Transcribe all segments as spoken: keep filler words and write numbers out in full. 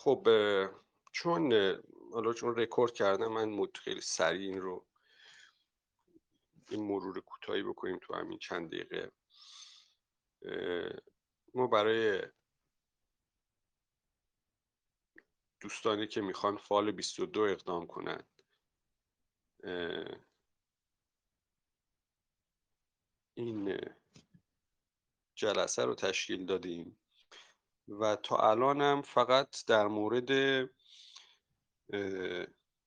خب اه، چون اه، حالا چون رکورد کردم من مد- خیلی سریع این رو این مرور کوتاهی بکنیم تو همین چند دقیقه. اه، ما برای دوستانی که میخوان فال بیست و دو اقدام کنند اه، این اه، جلسه رو تشکیل دادیم و تا الانم فقط در مورد اه،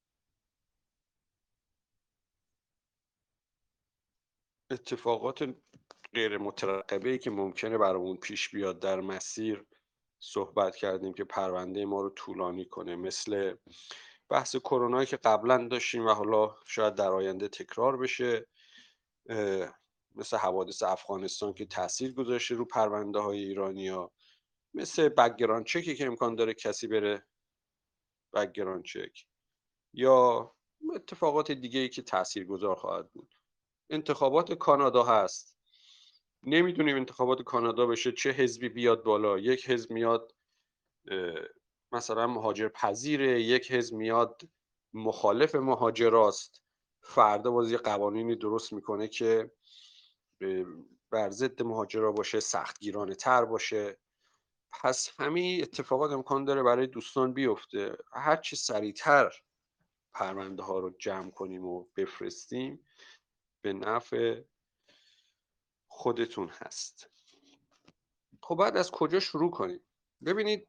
اتفاقات غیر مترقبه‌ای که ممکنه برامون پیش بیاد در مسیر صحبت کردیم که پرونده ما رو طولانی کنه، مثل بحث کرونایی که قبلا داشتیم و حالا شاید در آینده تکرار بشه، مثل حوادث افغانستان که تاثیر گذاشته رو پرونده های ایرانیا، مثل بک‌گراند چکی که امکان داره کسی بره بک‌گراند چک، یا اتفاقات دیگه ای که تاثیرگذار خواهد بود. انتخابات کانادا هست، نمیدونیم انتخابات کانادا بشه چه حزبی بیاد بالا. یک حزب میاد مثلا مهاجر پذیره، یک حزب میاد مخالف مهاجراست، فردا باز یه قوانینی درست میکنه که بر ضد مهاجرا باشه، سختگیرانه تر باشه. پس همین اتفاقات امکان داره برای دوستان بیفته. هر چی سریعتر پرونده ها رو جمع کنیم و بفرستیم به نفع خودتون هست. خب بعد از کجا شروع کنیم؟ ببینید،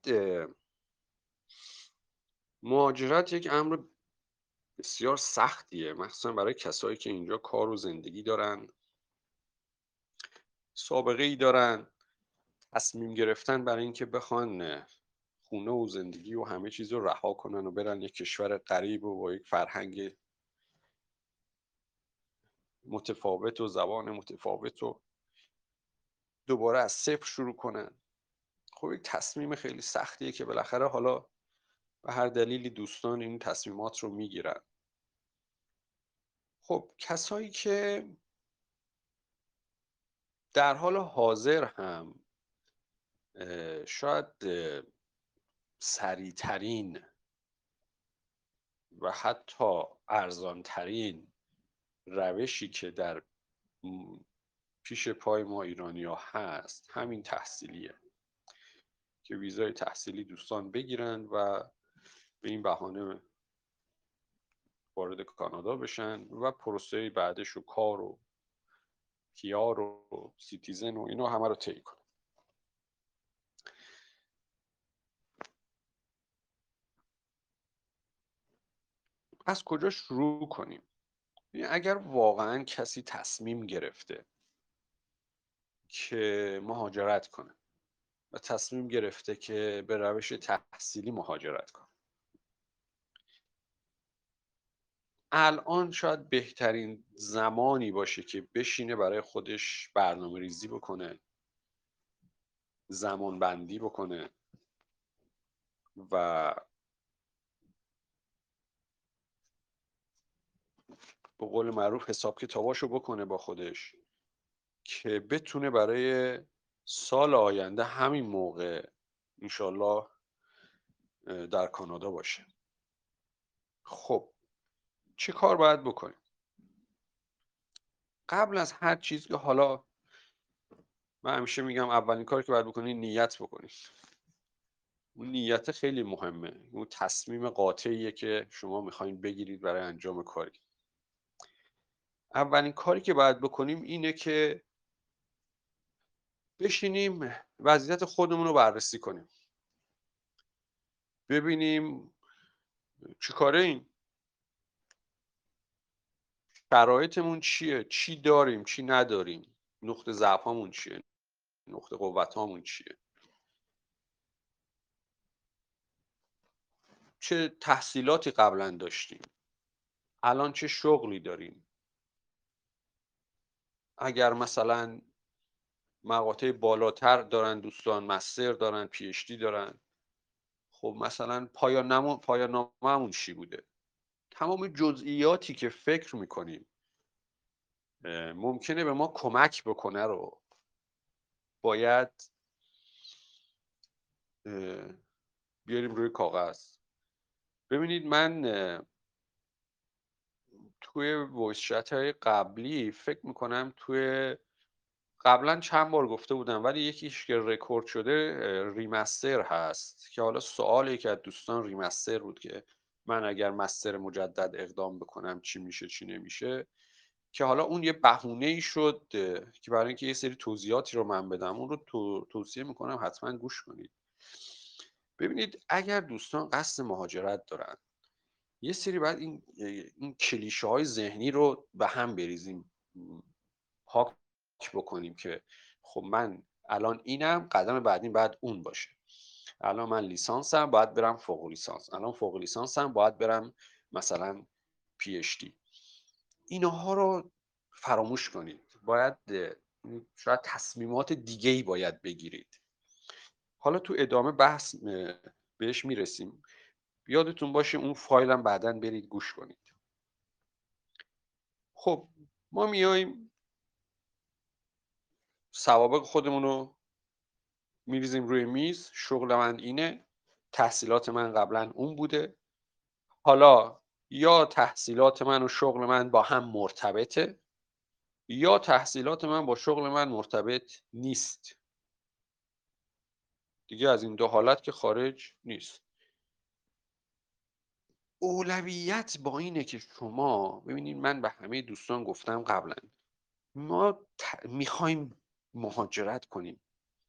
مهاجرت یک امر بسیار سختیه، مخصوصا برای کسایی که اینجا کار و زندگی دارن، سابقه ای دارن. تصمیم گرفتن برای اینکه بخوان خونه و زندگی و همه چیز رو رها کنن و برن یک کشور غریب و با یک فرهنگ متفاوت و زبان متفاوت و دوباره از صفر شروع کنن. خب یک تصمیم خیلی سختیه که بالاخره حالا به هر دلیلی دوستان این تصمیمات رو میگیرن. خب کسایی که در حال حاضر هم شاید سریعترین و حتی ارزانترین روشی که در پیش پای ما ایرانیا هست همین تحصیلیه، که ویزای تحصیلی دوستان بگیرن و به این بهانه وارد کانادا بشن و پروسه بعدش و کار و پیار و سیتیزن و اینا همه رو طی کنن. از کجا شروع کنیم؟ اگر واقعا کسی تصمیم گرفته که مهاجرت کنه و تصمیم گرفته که به روش تحصیلی مهاجرت کنه، الان شاید بهترین زمانی باشه که بشینه برای خودش برنامه ریزی بکنه، زمان بندی بکنه و به قول معروف حساب کتاباشو بکنه با خودش که بتونه برای سال آینده همین موقع انشالله در کانادا باشه. خب چه کار باید بکنیم؟ قبل از هر چیز که حالا من همیشه میگم اولین کاری که باید بکنی نیت بکنی. اون نیت خیلی مهمه، اون تصمیم قاطعیه که شما میخواین بگیرید برای انجام کاری. اولین کاری که باید بکنیم اینه که بشینیم وضعیت خودمون رو بررسی کنیم، ببینیم چی کاره ایم، شرایطمون چیه، چی داریم چی نداریم، نقطه ضعفامون چیه، نقطه قوتامون چیه، چه تحصیلاتی قبلا داشتیم، الان چه شغلی داریم. اگر مثلا مقاطع بالاتر دارن دوستان، مستر دارن، پی اچ دی دارن، خب مثلا پایان نامه پایان نامه‌مون چی بوده. تمام جزئیاتی که فکر میکنیم ممکنه به ما کمک بکنه رو باید بیاریم روی کاغذ. ببینید من توی وایس چت های قبلی فکر میکنم توی قبلا چند بار گفته بودم، ولی یکیش که رکورد شده ریمستر هست که حالا سوال یکی از دوستان ریمستر بود که من اگر مستر مجدد اقدام بکنم چی میشه چی نمیشه، که حالا اون یه بهونه ای شد که برای اینکه یه سری توضیحاتی رو من بدم اون رو تو توصیه میکنم حتما گوش کنید. ببینید اگر دوستان قصد مهاجرت دارن، یه سری باید این این کلیشه های ذهنی رو به هم بریزیم، پاک بکنیم که خب من الان اینم، قدم بعدی بعد اون باشه. الان من لیسانسم باید برم فوق لیسانس، الان فوق لیسانسم باید برم مثلا پی اچ دی. اینها رو فراموش کنید. باید شاید تصمیمات دیگه ای باید بگیرید. حالا تو ادامه بحث بهش میرسیم. یادتون باشه اون فایلم بعداً برید گوش کنید. خب ما میایم سوابق خودمون رو میریزیم روی میز. شغل من اینه، تحصیلات من قبلا اون بوده، حالا یا تحصیلات من و شغل من با هم مرتبطه یا تحصیلات من با شغل من مرتبط نیست. دیگه از این دو حالت که خارج نیست. اولویت با اینه که شما ببینید، من به همه دوستان گفتم قبلا، ما ت... میخوایم مهاجرت کنیم،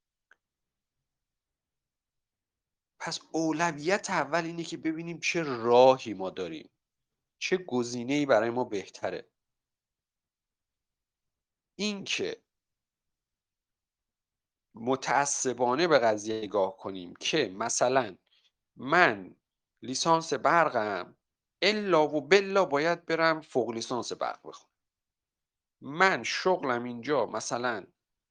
پس اولویت اول اینه که ببینیم چه راهی ما داریم، چه گزینه‌ای برای ما بهتره. این که متعصبانه به قضیه نگاه کنیم که مثلا من لیسانس برقم الا و بلا باید برم فوق لیسانس برق بخونم، من شغلم اینجا مثلا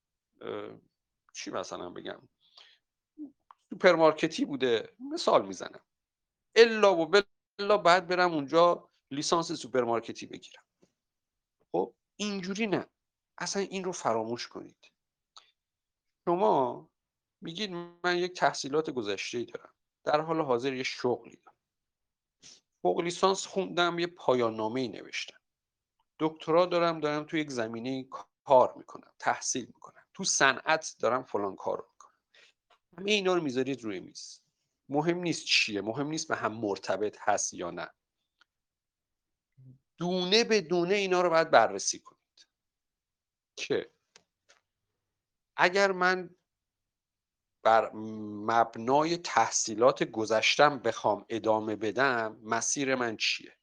چی مثلا بگم سوپرمارکتی بوده، مثال میزنم، الا و بلا باید برم اونجا لیسانس سوپرمارکتی بگیرم. خب اینجوری نه، اصلا این رو فراموش کنید. شما میگید من یک تحصیلات گذشته‌ای دارم، در حال حاضر یه شغلی دارم، فوق لیسانس خوندم، یه پایان نامه‌ای نوشتم، دکترا دارم دارم تو یک زمینه کار میکنم، تحصیل میکنم، تو صنعت دارم فلان کارو میکنم. همه اینا رو میذارید روی میز. مهم نیست چیه، مهم نیست به هم مرتبط هست یا نه، دونه به دونه اینا رو باید بررسی کنید که اگر من بر مبنای تحصیلات گذشتم بخوام ادامه بدم، مسیر من چیه.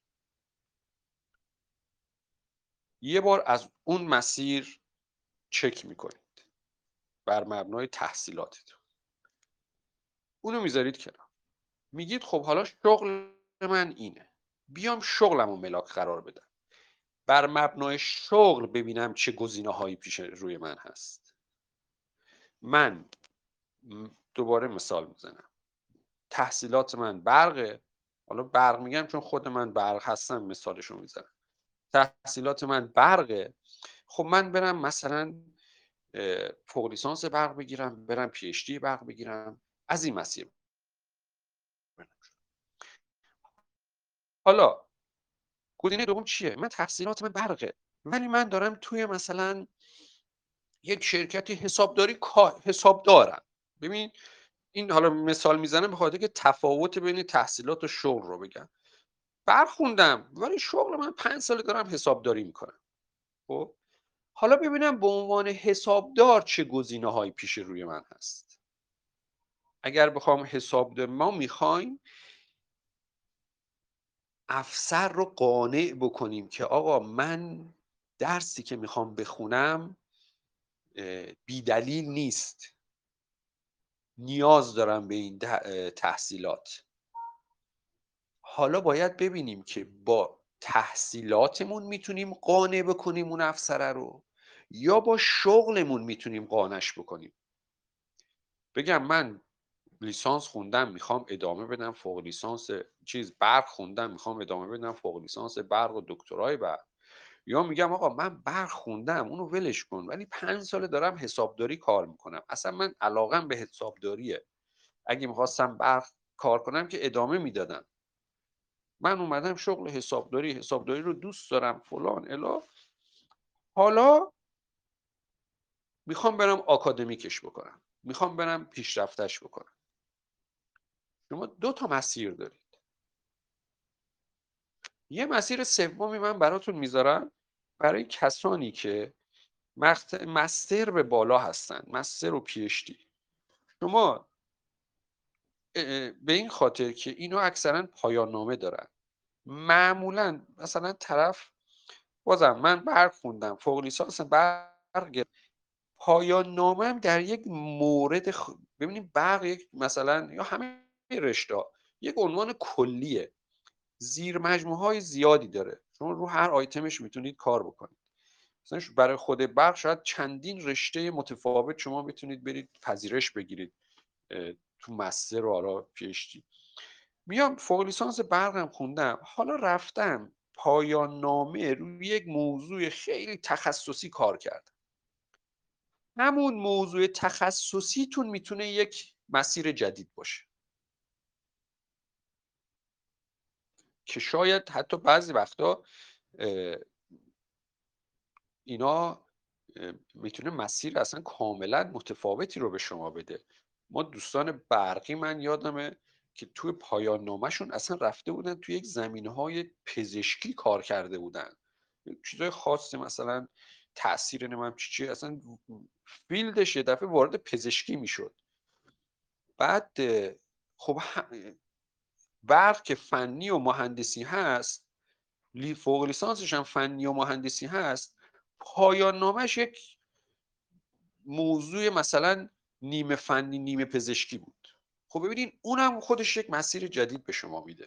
یه بار از اون مسیر چک میکنید بر مبنای تحصیلاتتون، اونو میذارید کنار. میگید خب حالا شغل من اینه، بیام شغلم رو ملاک قرار بدم، بر مبنای شغل ببینم چه گزینه هایی پیش روی من هست. من دوباره مثال میزنم، تحصیلات من برقه، حالا برق میگم چون خود من برق هستم مثالشو میزنم، تحصیلات من برقه، خب من برم مثلا فوق لیسانس برق بگیرم، برم پی اچ دی برق بگیرم، از این مسیر برم. حالا گزینه دوم چیه؟ من تحصیلات من برقه ولی من دارم توی مثلا یک شرکتی حسابداری حساب دارم. ببین این حالا مثال میزنم به خاطر که تفاوت بین تحصیلات و شغل رو بگم. برق خوندم ولی شغل من پنج سال دارم حسابداری میکنم. خب حالا ببینم به عنوان حسابدار چه گزینه هایی پیش روی من هست. اگر بخوام حسابدار، ما میخوایم افسر رو قانع بکنیم که آقا من درسی که میخوام بخونم بی دلیل نیست، نیاز دارم به این تحصیلات. حالا باید ببینیم که با تحصیلاتمون میتونیم قانع بکنیم اون افسره رو یا با شغلمون میتونیم قانعش بکنیم. بگم من لیسانس خوندم میخوام ادامه بدم فوق لیسانس چیز برق خوندم میخوام ادامه بدم فوق لیسانس برق و دکترای برق، یا میگم آقا من برق خوندم اونو ولش کن ولی پنج ساله دارم حسابداری کار میکنم، اصلا من علاقم به حسابداریه، اگه میخواستم برق کار کنم که ادامه میدادم. من اومدم شغل حسابداری، حسابداری رو دوست دارم فلان الی. حالا میخوام برم آکادمیکش بکنم، میخوام برم پیشرفتش بکنم. شما دو تا مسیر دارید. یه مسیر سومی من براتون میذارم برای کسانی که مستر به بالا هستن، مستر و پی اچ دی. شما به این خاطر که اینا اکثرا پایان نامه دارن، معمولا مثلا طرف، بازم من برق خوندم، فوق لیسانس برق، پایان نامم در یک مورد خ... ببینید برق یک مثلا یا همه رشته یک عنوان کلیه، زیر مجموعه های زیادی داره، شما رو هر آیتمش میتونید کار بکنید. مثلا برای خود برق شاید چندین رشته متفاوت شما میتونید برید پذیرش بگیرید تو مستر و حالا پی اچ دی. میام فوق لیسانس برقم خوندم، حالا رفتم پایان نامه روی یک موضوع خیلی تخصصی کار کردم. همون موضوع تخصصیتون میتونه یک مسیر جدید باشه که شاید حتی بعضی وقتا اینا میتونه مسیر اصلا کاملا متفاوتی رو به شما بده. ما دوستان برقی من یادمه که توی پایان نامه‌شون اصلا رفته بودن توی یک زمینه‌های پزشکی کار کرده بودن، چیزای خاصی، مثلا تاثیر نمیم چی چی اصلا فیلدش یه دفعه وارد پزشکی میشد. بعد خب برق که فنی و مهندسی هست، فوق لیسانسش هم فنی و مهندسی هست، پایان نامش یک موضوع مثلا نیمه فنی نیمه پزشکی بود. خب ببینید اونم خودش یک مسیر جدید به شما میده.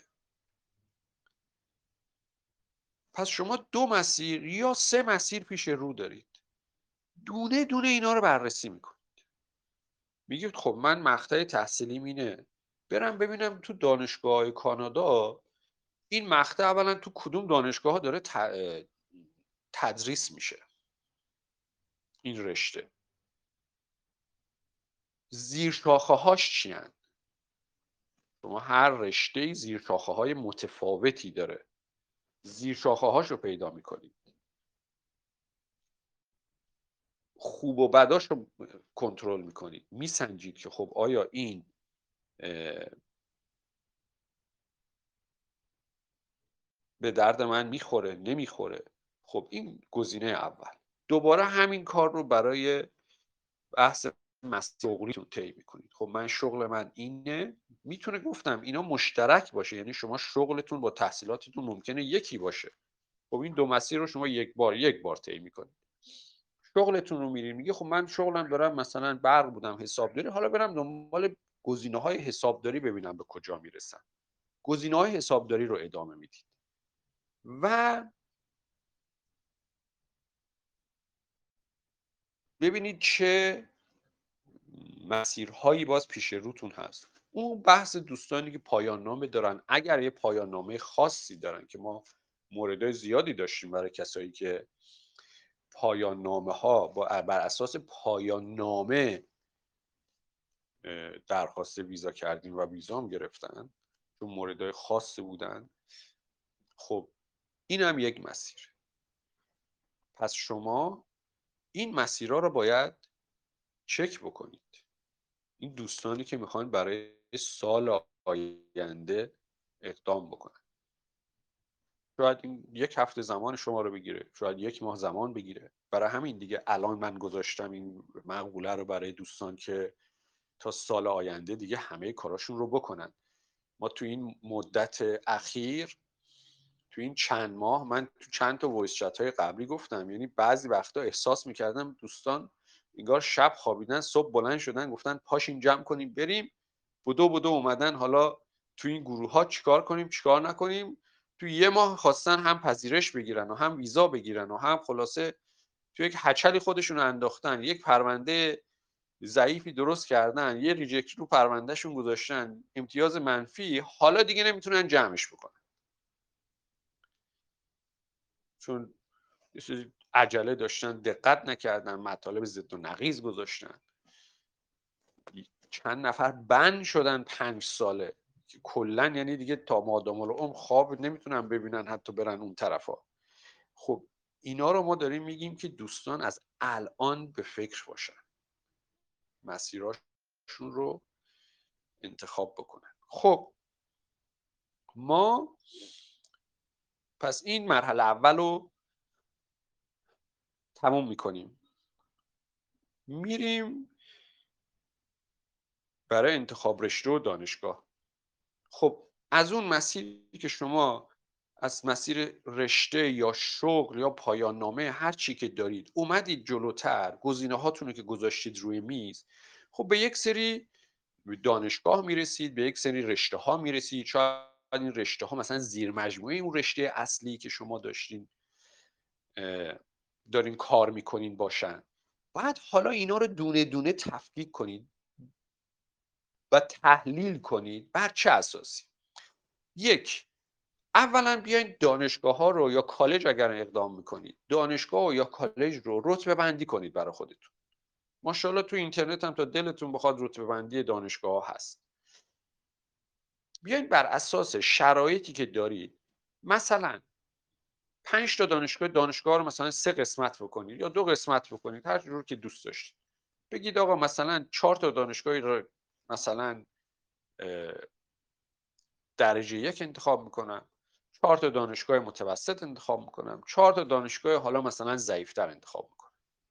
پس شما دو مسیر یا سه مسیر پیش رو دارید، دونه دونه اینا رو بررسی میکنید. میگید خب من مقطع تحصیلیم اینه، برم ببینم تو دانشگاه کانادا این مقطع اولا تو کدوم دانشگاه ها داره تدریس میشه، این رشته زیر شاخه هاش چی هن؟ شما هر رشته زیر شاخه های متفاوتی داره، زیر شاخه هاش رو پیدا میکنید، خوب و بداش رو کنترل میکنید، میسنجید که خب آیا این به درد من میخوره نمیخوره. خب این گزینه اول. دوباره همین کار رو برای بحث شغلیتون طی میکنید. خب من شغل من اینه، میتونه گفتم اینا مشترک باشه، یعنی شما شغلتون با تحصیلاتتون ممکنه یکی باشه. خب این دو مسیر رو شما یک بار یک بار طی میکنید. شغلتون رو میرین، میگه خب من شغلم دارم مثلا برق بودم حسابداری، حالا برم دنبال گزینه‌های حسابداری ببینم به کجا میرسم. گزینه‌های حسابداری رو ادامه میدید و ببینید چه مسیرهایی باز پیش روتون هست. اون بحث دوستانی که پایان نامه دارن، اگر یه پایان نامه خاصی دارن که ما موردهای زیادی داشتیم برای کسایی که پایان نامه ها با بر اساس پایان نامه درخواست ویزا کردیم و ویزا هم گرفتن چون موردهای خاصی بودن. خب این هم یک مسیر. پس شما این مسیرها رو باید چک بکنید. این دوستانی که میخوان برای سال آینده اقدام بکنن، شاید این یک هفته زمان شما رو بگیره، شاید یک ماه زمان بگیره. برای همین دیگه الان من گذاشتم این مقوله رو برای دوستان که تا سال آینده دیگه همه کاراشون رو بکنن. ما تو این مدت اخیر، تو این چند ماه، من تو چند تا وایس چت های قبلی گفتم، یعنی بعضی وقتا احساس میکردم دوستان انگار شب خوابیدن صبح بلند شدن گفتن پاشین جمع کنیم بریم، بدو بدو اومدن حالا تو این گروه ها چیکار کنیم چیکار نکنیم. تو یه ماه خواستن هم پذیرش بگیرن و هم ویزا بگیرن و هم خلاصه تو یک هچلی خودشون انداختن، یک پرونده ضعیفی درست کردن، یه ریجکت رو پروندهشون گذاشتن، امتیاز منفی، حالا دیگه نمیتونن جمعش بکنن چون عجله داشتن، دقت نکردن، مطالب ضد و نقیض گذاشتن. چند نفر بند شدن پنج ساله که کلا یعنی دیگه تا مادام العمر خواب نمیتونن ببینن حتی برن اون طرفا. خب اینا رو ما داریم میگیم که دوستان از الان به فکر باشن، مسیراشون رو انتخاب بکنن. خب ما پس این مرحله اول رو تموم میکنیم، میریم برای انتخاب رشته و دانشگاه. خب از اون مسیری که شما از مسیر رشته یا شغل یا پایان نامه هر چی که دارید اومدید جلوتر، گزینه هاتون رو که گذاشتید روی میز، خب به یک سری دانشگاه میرسید، به یک سری رشته ها میرسید. شاید این رشته ها مثلا زیر مجموعه اون رشته اصلی که شما داشتین دارین کار میکنین باشن. بعد حالا اینا رو دونه دونه تفکیک کنید و تحلیل کنید. بر چه اساسی؟ یک، اولا بیاین دانشگاه ها رو یا کالج اگر اقدام میکنید، دانشگاه یا کالج رو رتبه بندی کنید برای خودتون. ماشاءالله تو اینترنت هم تا دلتون بخواد رتبه بندی دانشگاه ها هست. بیاین بر اساس شرایطی که دارید، مثلا پنج تا دانشگاه دانشگاه رو مثلا سه قسمت بکنید یا دو قسمت بکنید، هر جور که دوست داشتید. بگید آقا مثلا چهار تا دانشگاهی رو مثلا درجه یک انتخاب میکنم، چهار تا دانشگاه متوسط انتخاب میکنم، چهار تا دانشگاه حالا مثلا ضعیفتر انتخاب میکنم.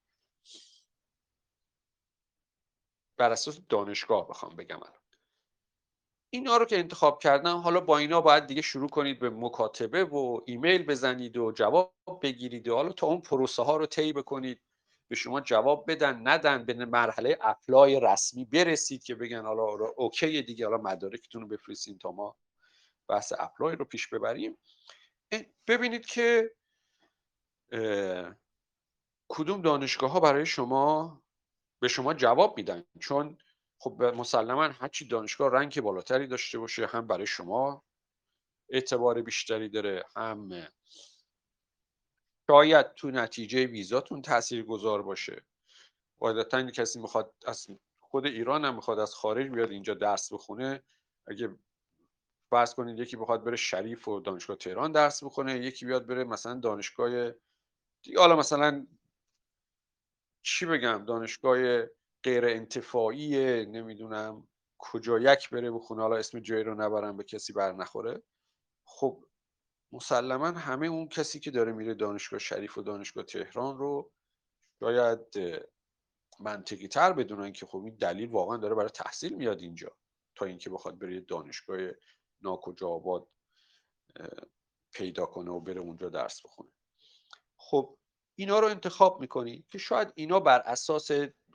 بر اساس دانشگاه بخوام بگم الان اینا رو که انتخاب کردم، حالا با اینا باید دیگه شروع کنید به مکاتبه و ایمیل بزنید و جواب بگیرید و حالا تا اون پروسه ها رو طی بکنید، به شما جواب بدن ندن، به مرحله اپلای رسمی برسید که بگن حالا اوکی دیگه، حالا مدارکتون رو بفرستین تا ما بحث اپلای رو پیش ببریم. ببینید که کدوم دانشگاه ها برای شما به شما جواب میدن، چون خب مسلما هرچی دانشگاه رنگ بالاتری داشته باشه هم برای شما اعتبار بیشتری داره، هم شاید تو نتیجه ویزاتون تأثیر گذار باشه. قاعدتا کسی میخواد از خود ایران هم میخواد از خارج بیاد اینجا درس بخونه، اگه فرض کنید یکی بخواد بره شریف و دانشگاه تهران درس بخونه، یکی بیاد بره مثلا دانشگاه دیگه، حالا مثلا چی بگم دانشگاه غیر انتفاعی نمیدونم کجا یک بره بخونه، حالا اسم جایی رو نبرم به کسی بر نخوره. خب مسلما همه اون کسی که داره میره دانشگاه شریف و دانشگاه تهران رو شاید منطقی تر بدونن که خب این دلیل واقعا داره برای تحصیل میاد اینجا، تا اینکه بخواد بره دانشگاه ناکجا آباد پیدا کنه و بره اونجا درس بخونه. خب اینا رو انتخاب میکنی که شاید اینا بر اساس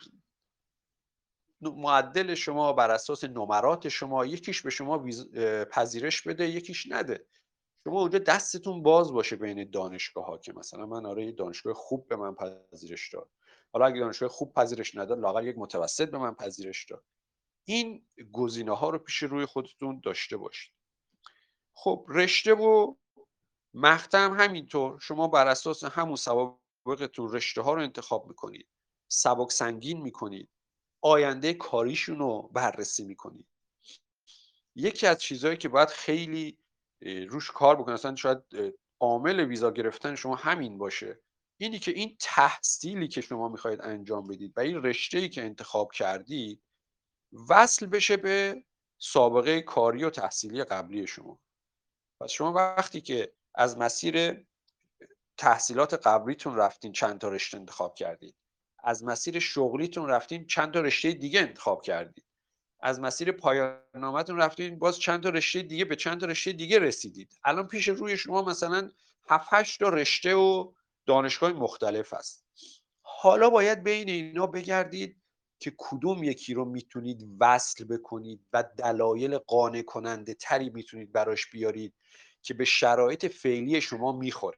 معدل شما، بر اساس نمرات شما، یکیش به شما پذیرش بده یکیش نده. شما اونجا دستتون باز باشه بین دانشگاه ها که مثلا من آره دانشگاه خوب به من پذیرش داد، حالا اگه دانشگاه خوب پذیرش نداد لااقل یک متوسط به من پذیرش داد. این گزینه ها رو پیش روی خودتون داشته باشید. خب رشته و مقطع هم همینطور، شما بر اساس همون سوابقتون رشته ها رو انتخاب میکنید، سبک سنگین میکنید، آینده کاریشون رو بررسی میکنید. یکی از چیزهایی که باید خیلی روش کار بکنید، اصلا شاید عامل ویزا گرفتن شما همین باشه، اینی که این تحصیلی که شما میخواید انجام بدید و این رشته‌ای که انتخاب کردید وصل بشه به سابقه کاری و تحصیلی قبلی شما. پس شما وقتی که از مسیر تحصیلات قبلیتون رفتین چند تا رشته انتخاب کردید، از مسیر شغلیتون رفتین چند تا رشته دیگه انتخاب کردید، از مسیر پایان نامه‌تون رفتید باز چند تا رشته دیگه به چند تا رشته دیگه رسیدید، الان پیش روی شما مثلا هفت هشت تا رشته و دانشگاه مختلف هست. حالا باید بین اینا بگردید که کدوم یکی رو میتونید وصل بکنید و دلایل قانع کننده تری میتونید براش بیارید که به شرایط فعلی شما میخوره.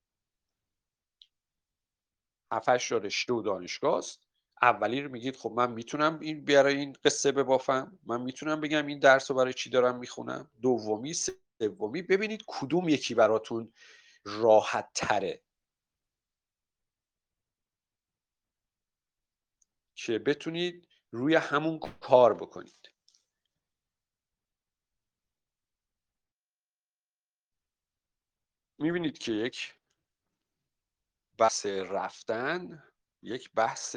هفت هشت تا رشته و دانشگاه است. اولی رو میگید خب من میتونم این برای این قصه ببافم، من میتونم بگم این درس رو برای چی دارم میخونم. دومی، سومی، ببینید کدوم یکی براتون راحت تره که بتونید روی همون کار بکنید. میبینید که یک بحث رفتن یک بحث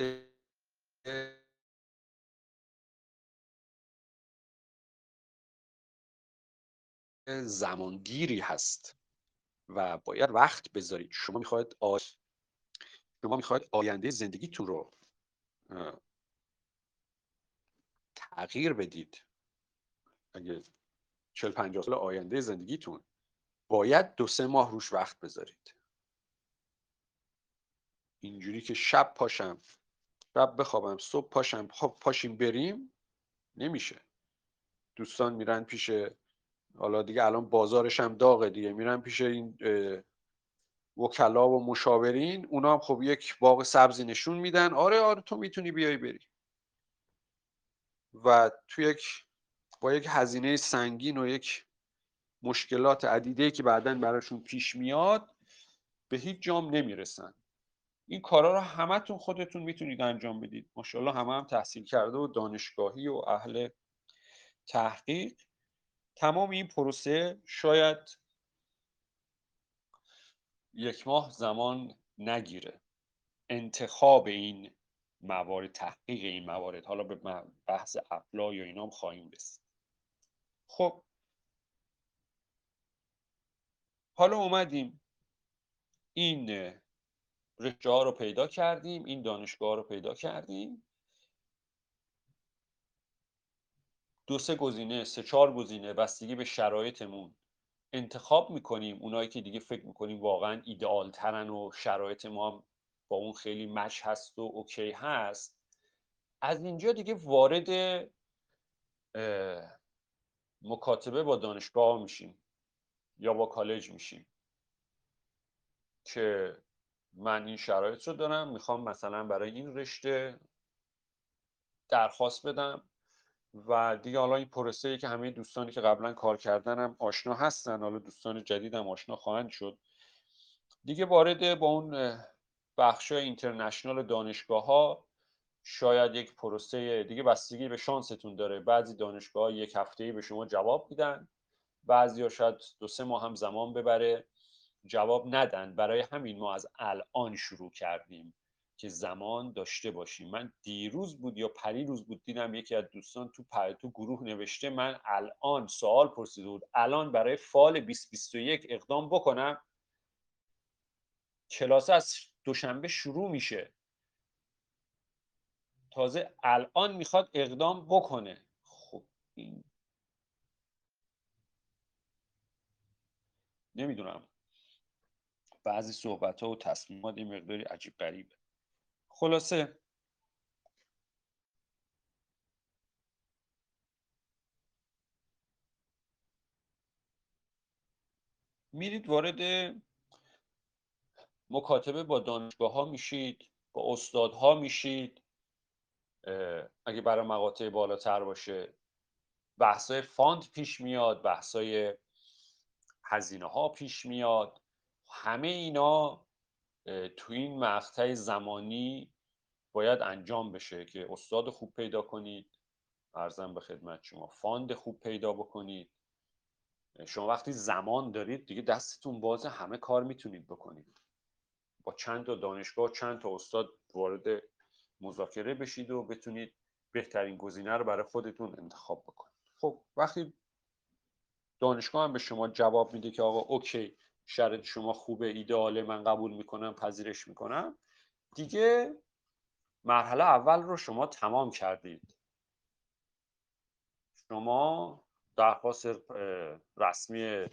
زمانگیری هست و باید وقت بذارید. شما میخواید آ... شما میخواید آینده زندگیتون رو تغییر بدید. اگه چهل پنجاه سال آینده زندگیتون، باید دو سه ماه روش وقت بذارید. اینجوری که شب پاشم شب بخوابم صبح پاشم خب پاشیم بریم نمیشه. دوستان میرن پیش، حالا دیگه الان بازارش هم داغه دیگه، میرن پیش این وکلا و مشاورین، اونا هم خب یک باغ سبزی نشون میدن، آره آره تو میتونی بیای بری، و تو یک با یک هزینه سنگین و یک مشکلات عدیده‌ای که بعداً براشون پیش میاد به هیچ جام نمیرسن. این کارا رو همتون خودتون میتونید انجام بدید. ماشاءالله همه هم تحصیل کرده و دانشگاهی و اهل تحقیق. تمام این پروسه شاید یک ماه زمان نگیره. انتخاب این موارد، تحقیق این موارد، حالا به بحث اپلای و اینام خواهیم رسید. خب حالا اومدیم این رشته ها رو پیدا کردیم، این دانشگاه رو پیدا کردیم، دو سه گزینه، سه چهار گزینه بستگی به شرایطمون انتخاب میکنیم. اونایی که دیگه فکر میکنیم واقعا ایدئال ترن و شرایط ما با اون خیلی مچ هست و اوکی هست، از اینجا دیگه وارد مکاتبه با دانشگاه میشیم یا با کالج میشیم که من این شرایط رو دارم، میخوام مثلا برای این رشته درخواست بدم. و دیگه حالا این پروسه‌ای که همه دوستانی که قبلا کار کردن هم آشنا هستن، حالا دوستان جدید هم آشنا خواهند شد، دیگه وارد با اون بخشای اینترنشنال دانشگاه ها، شاید یک پروسه دیگه بستگی به شانستون داره. بعضی دانشگاه ها یک هفته‌ای به شما جواب میدن، بعضی ها شاید دو سه ماه هم زمان ببره جواب ندن. برای همین ما از الان شروع کردیم که زمان داشته باشیم. من دیروز بود یا پریروز بود دیدم یکی از دوستان تو تو گروه نوشته من الان سوال پرسیده بود الان برای فال بیست بیست و یک اقدام بکنم. کلاس از دوشنبه شروع میشه، تازه الان میخواد اقدام بکنه. خب این نمیدونم، بعضی صحبت ها و تصمیمات این مقداری عجیب غریبه. خلاصه میرید وارد مکاتبه با دانشگاه ها میشید، با استادها میشید. اگه برای مقاطع بالاتر باشه بحثای فاند پیش میاد، بحثای هزینه ها پیش میاد. همه اینا تو این مقطع زمانی باید انجام بشه که استاد خوب پیدا کنید، عرضم به خدمت شما فاند خوب پیدا بکنید. شما وقتی زمان دارید دیگه دستتون بازه، همه کار میتونید بکنید. با چند تا دانشگاه، چند تا استاد وارد مذاکره بشید و بتونید بهترین گزینه رو برای خودتون انتخاب بکنید. خب وقتی دانشگاه هم به شما جواب میده که آقا اوکی شرط شما خوبه، ایدئاله، من قبول میکنم، پذیرش میکنم، دیگه مرحله اول رو شما تمام کردید. شما درخواست رسمی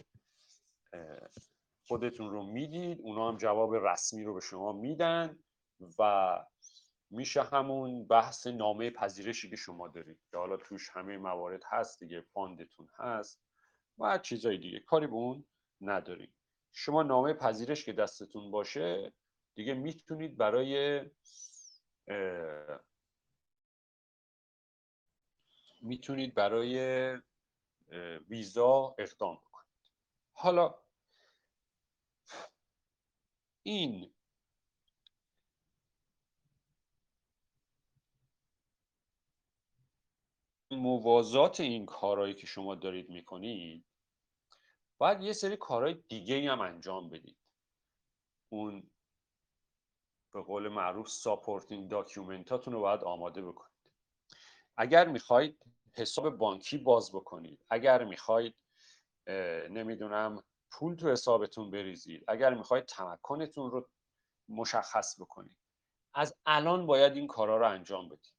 خودتون رو میدید، اونا هم جواب رسمی رو به شما میدن و میشه همون بحث نامه پذیرشی که شما دارید که حالا توش همه موارد هست دیگه، فاندتون هست و چیزای دیگه، کاری به اون ندارید. شما نامه پذیرش که دستتون باشه دیگه میتونید برای میتونید برای ویزا اقدام بکنید. حالا این موازات این کارهایی که شما دارید میکنید باید یه سری کارهای دیگه هم انجام بدید. اون به قول معروف ساپورتینگ داکیومنتاتون رو باید آماده بکنید. اگر میخواید حساب بانکی باز بکنید، اگر میخواید نمیدونم پول تو حسابتون بریزید، اگر میخواید تمکنتون رو مشخص بکنید، از الان باید این کارا رو انجام بدید.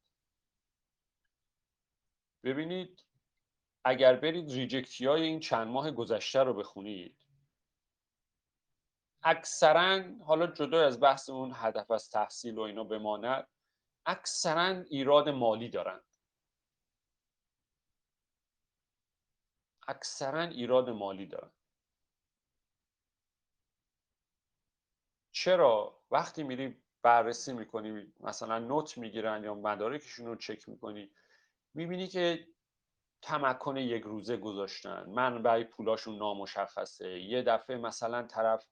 ببینید اگر برید ریجکتی های این چند ماه گذشته رو بخونید، اکثرا، حالا جدا از بحثمون هدف از تحصیل و اینا بماند، اکثرا ایراد مالی دارن. اکثرا ایراد مالی دارن. چرا؟ وقتی میری بررسی میکنی، مثلا نوت میگیرن یا مدارکشون رو چک میکنی، میبینی که تمکن یک روزه گذاشتن، منبع پولاشون نامشخصه، یه دفعه مثلا طرف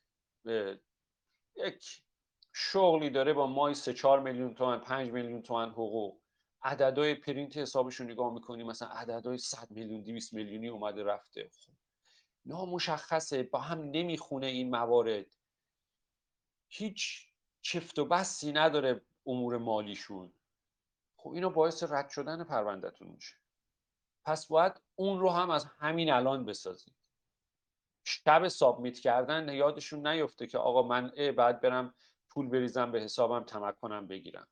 یک شغلی داره با مای سه چهار میلیون تومن، پنج میلیون تومن حقوق، عددهای پرینت حسابشون نگاه میکنی مثلا عددهای صد میلیون دویست میلیونی اومده رفته. خب نامشخصه، با هم نمیخونه این موارد، هیچ چفت و بستی نداره امور مالیشون. خب اینو باعث رد شدن پروندهتون میشه. پس باید اون رو هم از همین الان بسازید. شب سابمیت کردن یادشون نیفته که آقا من بعد برم پول بریزم به حسابم تمکنم بگیرم.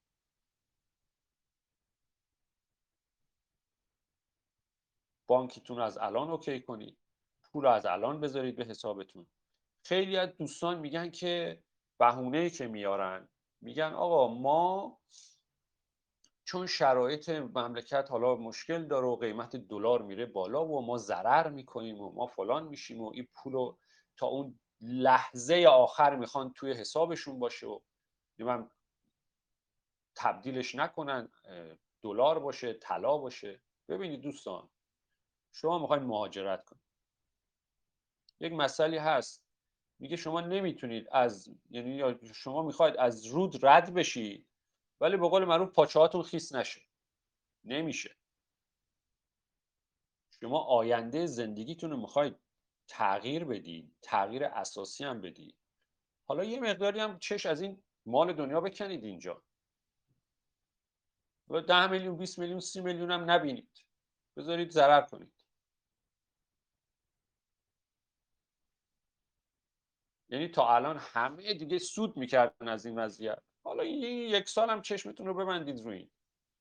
بانکتون از الان اوکی کنید، پول از الان بذارید به حسابتون. خیلی از دوستان میگن که بهونه‌ای که میارن، میگن آقا ما چون شرایط مملکت حالا مشکل داره و قیمت دلار میره بالا و ما ضرر میکنیم و ما فلان میشیم و این پولو تا اون لحظه آخر میخوان توی حسابشون باشه و من تبدیلش نکنن دلار باشه، طلا باشه. ببینید دوستان، شما میخواید مهاجرت کنید، یک مسئله هست میگه شما نمیتونید از، یعنی شما میخواید از رود رد بشید ولی به قول معروف پاچه‌هاتون خیس نشه. نمیشه. شما آینده زندگیتون رو میخواید تغییر بدید، تغییر اساسی هم بدید، حالا یه مقداری هم چش از این مال دنیا بکنید اینجا و ده میلیون بیست میلیون سی میلیون هم نبینید، بذارید ضرر کنید. یعنی تا الان همه دیگه سود میکردن از این وضعیت، حالا این یک سال هم چشمتون رو ببندید روی این.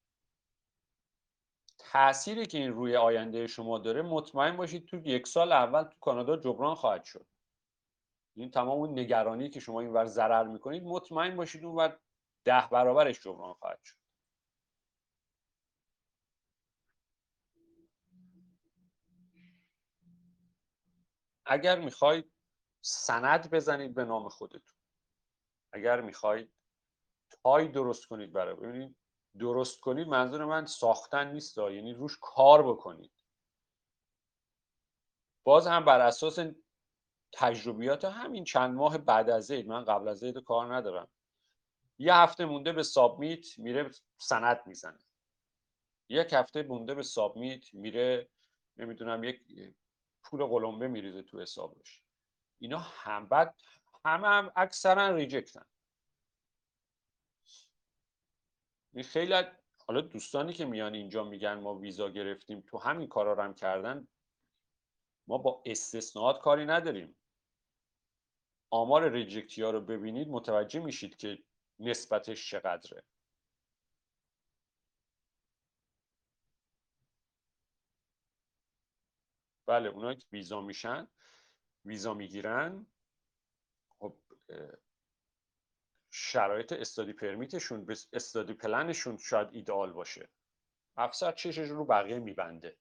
تأثیری که این روی آینده شما داره، مطمئن باشید تو یک سال اول تو کانادا جبران خواهد شد. این تمام اون نگرانی که شما اینور ضرر میکنید، مطمئن باشید اونور ده برابرش جبران خواهد شد. اگر میخواید سند بزنید به نام خودتون، اگر میخواید تای درست کنید، برای ببینید درست کنید منظور من ساختن نیست، یعنی روش کار بکنید. باز هم بر اساس تجربیات همین چند ماه بعد از عید، من قبل از عید کار ندارم، یه هفته مونده به سابمیت میره سند میزنه، یک هفته مونده به سابمیت میره نمیدونم یک پول قلمبه میریزه تو حسابش. اینا هم بعد همه هم اکثرا ریجکتن. خیلی حالا دوستانی که میان اینجا میگن ما ویزا گرفتیم تو همین کارا رو هم کردن، ما با استثناءات کاری نداریم. آمار ریجکتی ها رو ببینید متوجه میشید که نسبتش چقدره. بله اونایی که ویزا میشن، ویزا میگیرن، خب شرایط استادی پرمیتشون، استادی پلنشون شاید ایدئال باشه، افسر چشش رو بقیه میبنده،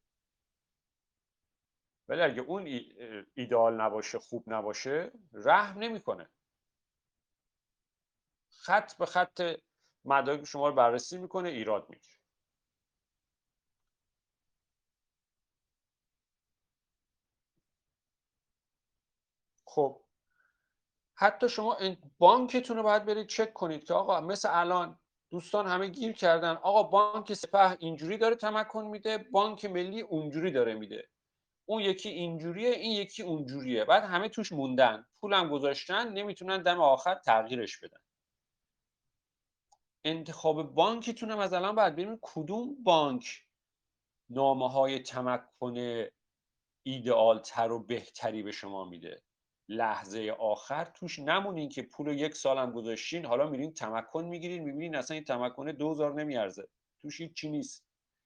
ولی اگه اون ایدئال نباشه، خوب نباشه، رحم نمیکنه. خط به خط مدارک شما رو بررسی میکنه، ایراد میگیره. خب حتی شما بانکتون رو باید برید چک کنید که آقا مثل الان دوستان همه گیر کردن، آقا بانک سپه اینجوری داره تمکن میده، بانک ملی اونجوری داره میده. اون یکی اینجوریه، این یکی اونجوریه، بعد همه توش موندن، پولم گذاشتن، نمیتونن دم آخر تغییرش بدن. انتخاب بانکتون هم از الان باید ببینید کدوم بانک نامه‌های تمکن ایدئال تر و بهتری به شما میده. لحظه آخر توش نمونین که پول یک سالم گذاشتین، حالا میرین تمکن میگیرین، میبینین اصلا این تمکن دوزار نمیارزه، توش هیچ چی نیست.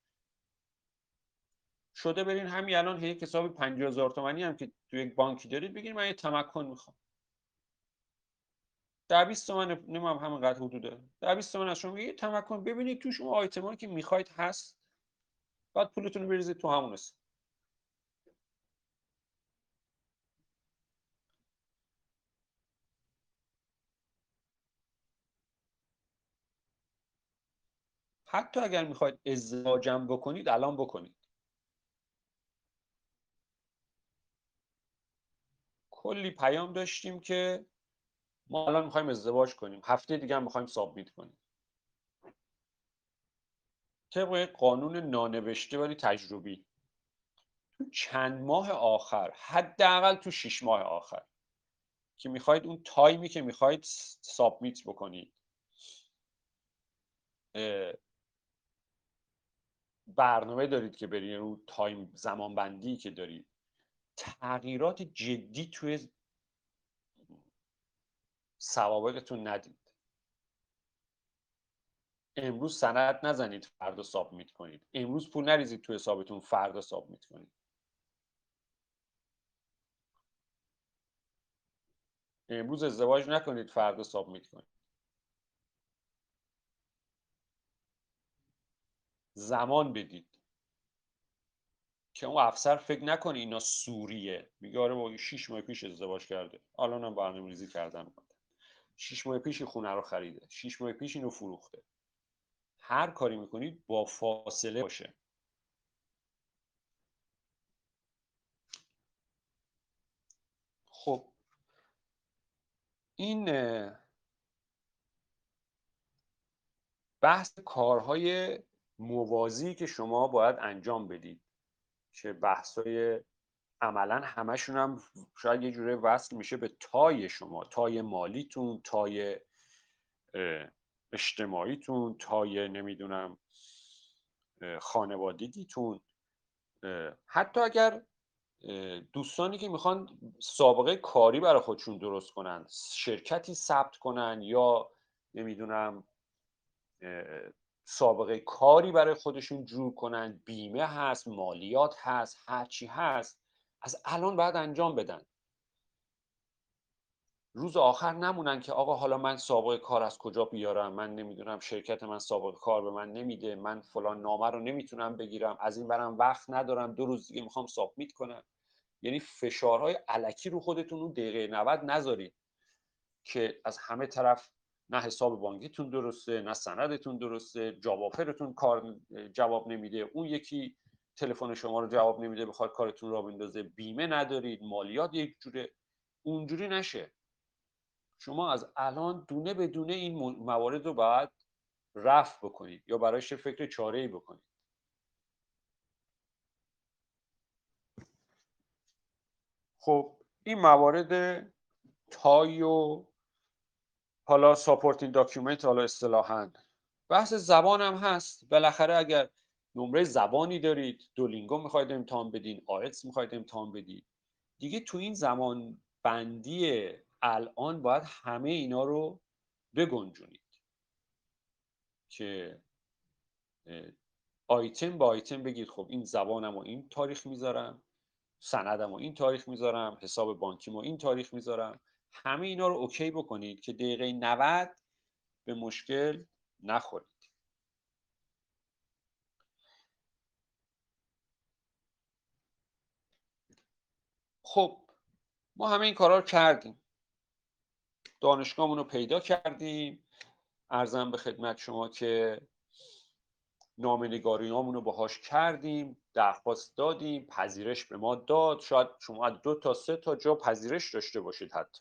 شده برین همین الان یک حساب پنجاه هزار تومانی هم که تو یک بانکی دارید بگین من یه تمکن میخوام. ده بیست تومن نمیدونم همینقدر حدوده. ده بیست تومن از شما یه تمکن ببینید توش اون آیتمایی که میخواید هست. بعد پولتون رو بریزید تو همون است. حتی اگر میخواید ازدواجم بکنید الان بکنید. کلی پیام داشتیم که ما الان میخوایم ازدواج کنیم، هفته دیگه هم میخوایم سابمیت کنیم. طبق قانون نانوشته ولی تجربی، تو چند ماه آخر، حداقل تو شش ماه آخر که میخواید اون تایمی که میخواید سابمیت بکنید، برنامه دارید که برید رو تایم زمان بندی که دارید، تغییرات جدی توی سوابقتون ندید. امروز سند نزنید فردا سابمیت کنید. امروز پول نریزید تو حسابتون فردا سابمیت کنید. امروز ازدواج نکنید فردا سابمیت کنید. زمان بدید که اون افسر فکر نکنه اینا سوریه، میگه آره با شش ماه پیش ازدواج کرده، الانم برنامه‌ریزی کردن، شش ماه پیش خونه رو خریده، شش ماه پیش اینو فروخته. هر کاری میکنید با فاصله باشه. خب این بحث کارهای موازی که شما باید انجام بدید که بحثای عملا همشون هم شاید یه جوره وصل میشه به تای شما، تای مالیتون، تای اجتماعیتون، تای نمیدونم خانوادگیتون. حتی اگر دوستانی که میخوان سابقه کاری برای خودشون درست کنن، شرکتی ثبت کنن یا نمیدونم سابقه کاری برای خودشون جور کنن، بیمه هست، مالیات هست، هرچی هست، از الان باید انجام بدن. روز آخر نمونن که آقا حالا من سابقه کار از کجا بیارم، من نمیدونم شرکت من سابقه کار به من نمیده، من فلان نامه رو نمیتونم بگیرم، از این برم وقت ندارم، دو روز دیگه میخوام سابمیت کنم. یعنی فشارهای الکی رو خودتون اون دقیقه نود نذارید که از همه طرف نه حساب بانکیتون درسته، نه سندتون درسته، جاب آفرتون کار جواب نمیده، اون یکی تلفن شما رو جواب نمیده بخواد کارتون را بندازه، بیمه ندارید، مالیات یک جوره. اونجوری نشه. شما از الان دونه به دونه این موارد رو باید رفع بکنید یا برایش فکر چاره‌ای بکنید. خب این موارد تای و حالا ساپورتینگ داکیومنت، حالا اصطلاحاً بحث زبان هم هست. بالاخره اگر نمره زبانی دارید، دولینگو میخواید امتحان بدین، آیلتس میخواید امتحان بدید، دیگه تو این زمان بندی الان باید همه اینا رو بگنجونید که آیتم با آیتم بگید خب این زبانم و این تاریخ میذارم، سندم و این تاریخ میذارم، حساب بانکیم و این تاریخ میذارم. همه اینا رو اوکی بکنید که دقیقه نود به مشکل نخورید. خب ما همه این کارا رو کردیم، دانشگاهمون رو پیدا کردیم، عرضم به خدمت شما که نامه‌نگاریامون رو باهاش کردیم، درخواست دادیم، پذیرش به ما داد. شاید شما دو تا سه تا جا پذیرش داشته باشید، حتی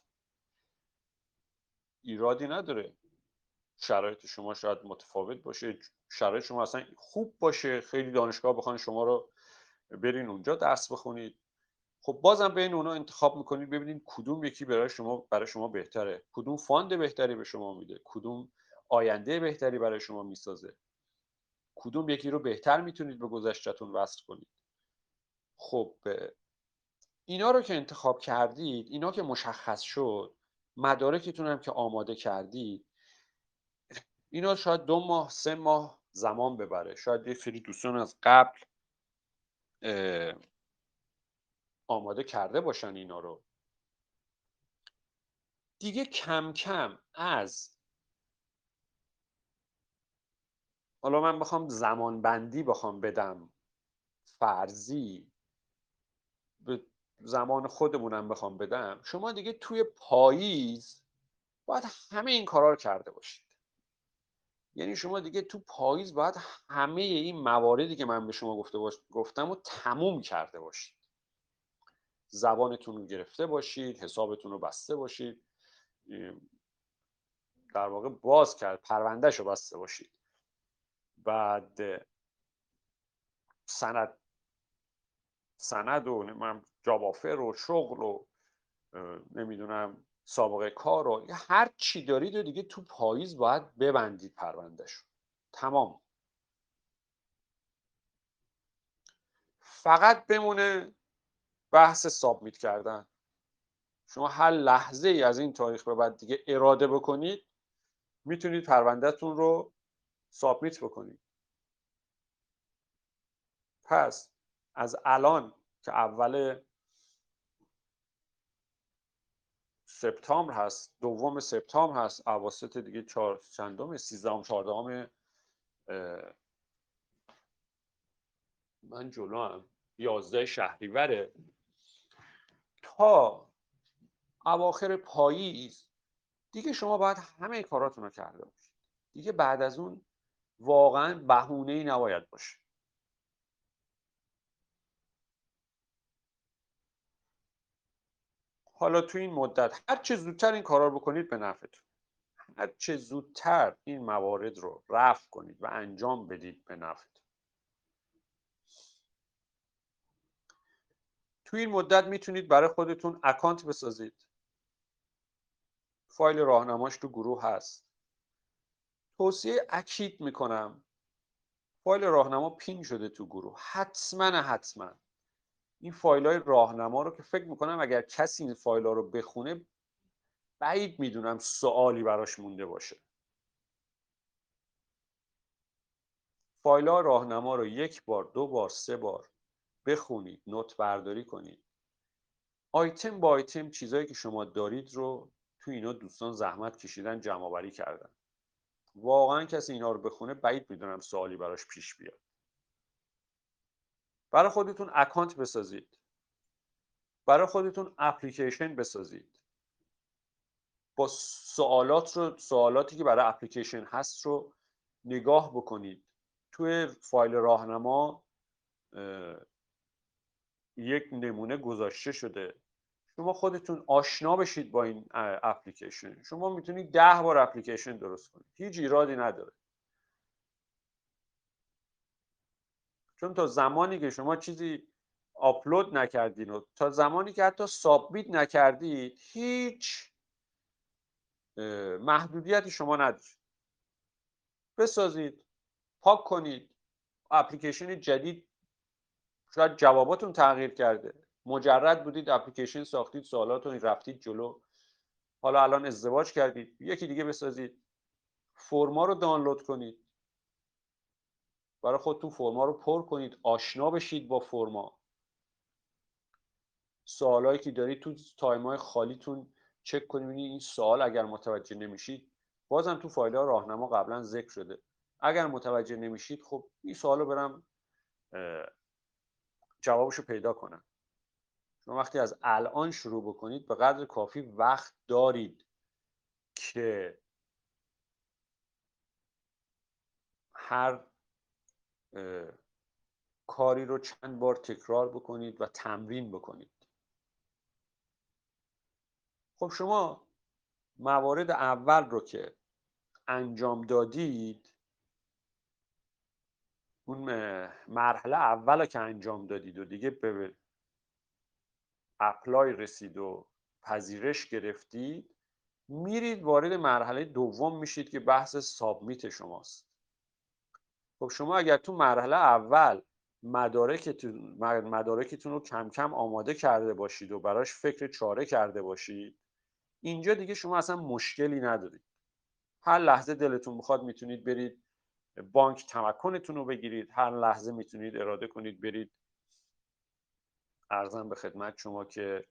ایرادی نداره. شرایط شما شاید متفاوت باشه، شرایط شما اصلا خوب باشه، خیلی دانشگاه بخوان شما رو برین اونجا درس بخونید. خب بازم بین اونا انتخاب میکنید ببینید کدوم یکی برای شما برای شما بهتره، کدوم فاند بهتری به شما میده، کدوم آینده بهتری برای شما میسازه، کدوم یکی رو بهتر میتونید به گذشته‌تون وصل کنید. خب اینا رو که انتخاب کردید، اینا که مشخص شد، مدارکتون هم که آماده کردید، اینا شاید دو ماه سه ماه زمان ببره. شاید یه سری دوستان از قبل آماده کرده باشن اینا رو. دیگه کم کم از، حالا من بخوام زمان بندی بخوام بدم فرضی، به زمان خودمونم بخوام بدم، شما دیگه توی پاییز باید همه این کارا رو کرده باشید. یعنی شما دیگه تو پاییز باید همه این مواردی که من به شما گفته باش گفتم رو تموم کرده باشید. زبانتون رو گرفته باشید، حسابتون رو بسته باشید، در واقع باز کرد پروندهش رو بسته باشید. بعد سند سند و نمیدونم جاب آفر و شغل و نمیدونم سابقه کار و هر چی دارید و دیگه تو پاییز باید ببندید پروندهش رو. تمام. فقط بمونه بحث سابمیت کردن. شما هر لحظه ای از این تاریخ به بعد دیگه اراده بکنید میتونید پروندهتون رو سابمیت بکنید. پس از الان که اول سپتامبر هست، دوم سپتامبر هست، اواسط دیگه چهار چندم سیزدهم چهاردهم من جلو هم یازده شهریوره تا اواخر پاییز دیگه شما باید همه کاراتون رو کرده باشید. دیگه بعد از اون واقعا بهونه‌ای نباید باشه. حالا تو این مدت هر چه زودتر این کارا رو بکنید به نفعتون. هر چه زودتر این موارد رو رفع کنید و انجام بدید به نفعتون. تو این مدت میتونید برای خودتون اکانت بسازید. فایل راهنماش تو گروه هست. توصیه اکید میکنم فایل راهنما پین شده تو گروه. حتما حتما این فایل های راهنما رو که فکر میکنم اگر کسی این فایل ها رو بخونه بعید میدونم سوالی براش مونده باشه. فایل ها راهنما رو یک بار دو بار سه بار بخونید، نوت برداری کنید. آیتم با آیتم چیزایی که شما دارید رو تو اینا دوستان زحمت کشیدن جمع آوری کردن. واقعا کسی اینا رو بخونه بعید میدونم سوالی براش پیش بیاد. برای خودتون اکانت بسازید. برای خودتون اپلیکیشن بسازید. با سوالات رو سوالاتی که برای اپلیکیشن هست رو نگاه بکنید. توی فایل راهنما یک نمونه گذاشته شده. شما خودتون آشنا بشید با این اپلیکیشن. شما میتونید ده بار اپلیکیشن درست کنید. هیچ ایرادی نداره. چون تا زمانی که شما چیزی آپلود نکردین و تا زمانی که حتی سابمیت نکردید هیچ محدودیتی شما ندارید. بسازید، پاک کنید. اپلیکیشن جدید شاید جواباتون تغییر کرده. مجرد بودید اپلیکیشن ساختید، سوالاتون رفتید جلو. حالا الان ازدواج کردید، یکی دیگه بسازید. فرما رو دانلود کنید. برای خودتون فرما رو پر کنید، آشنا بشید با فرما. سوالایی که دارید تو تایم‌های خالیتون چک کنید ببینید این سوال اگر متوجه نمیشید، بازم تو فایل ها راهنما قبلا ذکر شده. اگر متوجه نمیشید خب این سوالو برم جوابشو پیدا کنم. شما وقتی از الان شروع بکنید به قدر کافی وقت دارید که هر کاری رو چند بار تکرار بکنید و تمرین بکنید. خب شما موارد اول رو که انجام دادید، اون مرحله اول رو که انجام دادید و دیگه به اپلای رسید و پذیرش گرفتید، میرید وارد مرحله دوم میشید که بحث سابمیت شماست. خب شما اگر تو مرحله اول مدارکتون مدارکتون رو کم کم آماده کرده باشید و براش فکر چاره کرده باشید، اینجا دیگه شما اصلا مشکلی ندارید. هر لحظه دلتون بخواد میتونید برید بانک تمکنتون رو بگیرید، هر لحظه میتونید اراده کنید برید، عرضم به خدمت شما که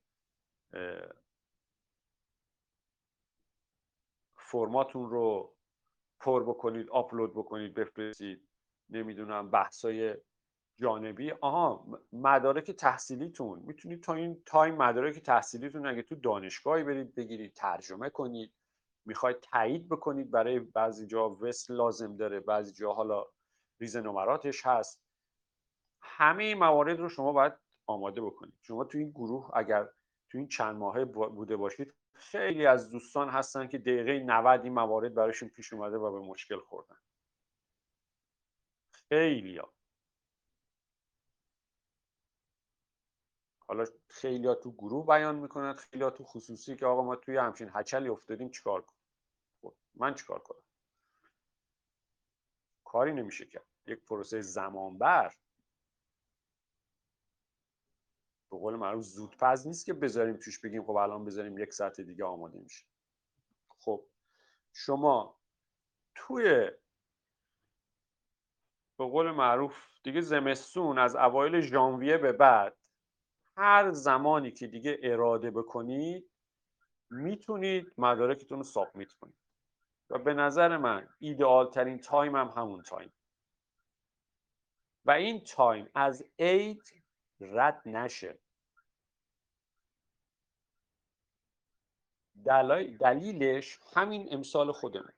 فرماتون رو پر بکنید، آپلود بکنید، بفرستید. نمیدونم بحثای جانبی، آها مدارک تحصیلیتون، میتونید تا این تایم مدارک تحصیلیتون اگه تو دانشگاهی برید بگیرید، ترجمه کنید. میخواید تایید بکنید، برای بعضی جا وصل لازم داره، بعضی جا حالا ریز نمراتش هست. همه این موارد رو شما باید آماده بکنید. شما تو این گروه اگر تو این چند ماهه بوده باشید، خیلی از دوستان هستن که دقیقه نود این موارد براشون پیش اومده و به مشکل خوردن. خیلیا حالا خیلیا تو گروه بیان میکنن، خیلیا تو خصوصی که آقا ما توی همچین هچلی افتادیم چیکار کنیم. خب من چیکار کنم؟ کاری نمیشه کرد. یک پروسه زمانبر، به قول معروف زودپز نیست که بذاریم توش بگیم خب الان بذاریم یک ساعت دیگه آماده میشه. خب شما توی به قول معروف دیگه زمستون از اوایل ژانویه به بعد، هر زمانی که دیگه اراده بکنید میتونید مدارکتون رو سابمیت کنید و به نظر من ایدئال ترین تایم هم همون تایم و این تایم از عید رد نشه. دلیلش همین امسال خودمه.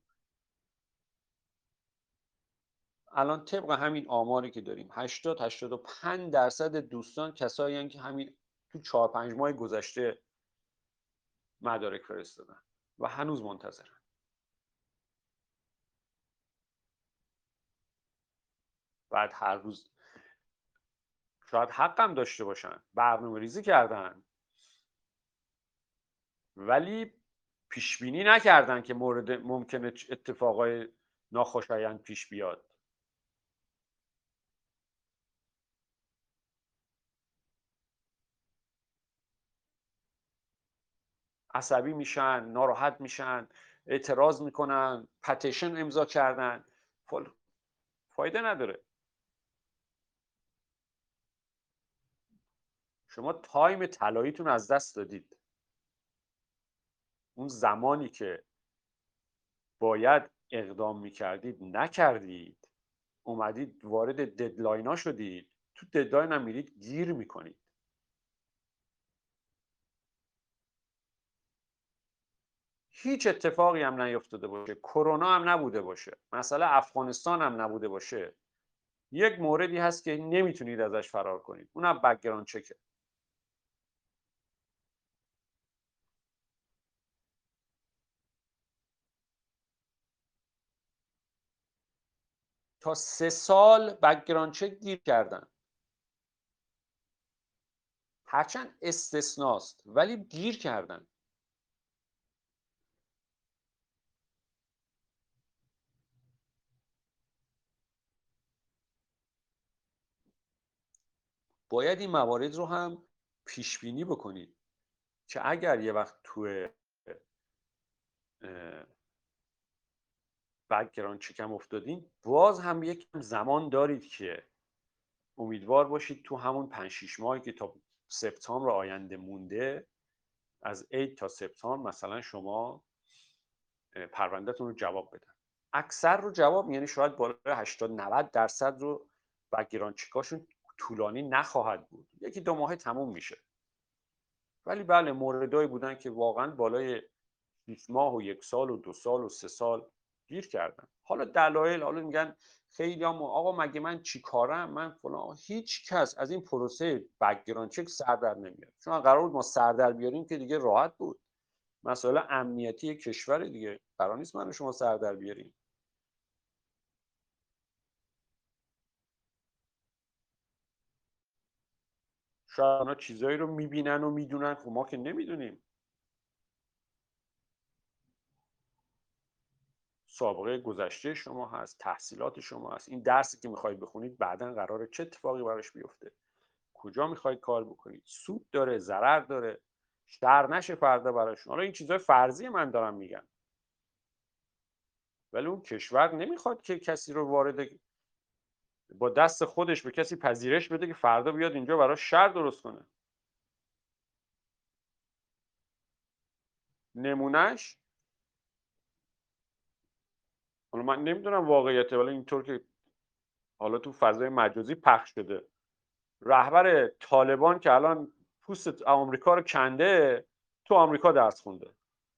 الان طبق همین آماری که داریم هشتاد هشتاد و پنج درصد دوستان کسایی هستند که همین تو چهار پنج ماه گذشته مدارک فرستادن و هنوز منتظرن. بعد هر روز شاید حقم داشته باشن، برنامه ریزی کردن ولی پیش بینی نکردن که مورد ممکنه اتفاقای ناخوشایند پیش بیاد. عصبی میشن، ناراحت میشن، اعتراض میکنن، پتیشن امضا کردن، فایده نداره. شما تایم طلاییتون از دست دادید. اون زمانی که باید اقدام میکردید نکردید، اومدید وارد ددلاین ها شدید، تو ددلاین هم میرید گیر میکنید. هیچ اتفاقی هم نیفتاده باشه، کرونا هم نبوده باشه، مسئله افغانستان هم نبوده باشه، یک موردی هست که نمیتونید ازش فرار کنید، اونم بک‌گراند چکه. تا سه سال بک‌گراند چک گیر کردن، هرچند استثناست ولی گیر کردن. باید این موارد رو هم پیش بینی بکنید که اگر یه وقت توی بک‌گراند چکم افتادین، باز هم یک زمان دارید که امیدوار باشید تو همون پنج شش ماهی که تا سپتامبر آینده مونده، از عید تا سپتامبر مثلا شما پروندهتون رو جواب بدن. اکثر رو جواب، یعنی شاید بالای هشتاد نود درصد رو بک‌گراند چکاشون طولانی نخواهد بود، یکی دو ماه تموم میشه. ولی بله موردایی بودن که واقعا بالای شش ماه و یک سال و دو سال و سه سال گیر کردن. حالا دلایل، حالا میگن خیلی هم آقا مگه من چی کارم، من فلان. هیچ کس از این پروسه بک‌گراند چک سر در نمیاد. چون قرار بود ما سر در بیاریم که دیگه راحت بود. مسئله امنیتی کشور دیگه، قرار نیست من و شما سر در بیاریم. شاید اونا چیزایی رو میبینن و میدونن خب ما که نمیدونیم. سابقه گذشته شما هست، تحصیلات شما هست، این درسی که میخواید بخونید بعداً قراره چه اتفاقی براش بیفته، کجا میخواید کار بکنید، سود داره، ضرر داره، شر نشه فردا براشون. حالا این چیزای فرضی من دارم میگم، ولی اون کشور نمیخواد که کسی رو وارد با دست خودش به کسی پذیرش بده که فردا بیاد اینجا براش شر درست کنه. نمونهش، حالا من نمیدونم واقعیته ولی اینطور که حالا تو فضای مجازی پخش شده، رهبر طالبان که الان پوست آمریکا رو کنده تو آمریکا درس خونده.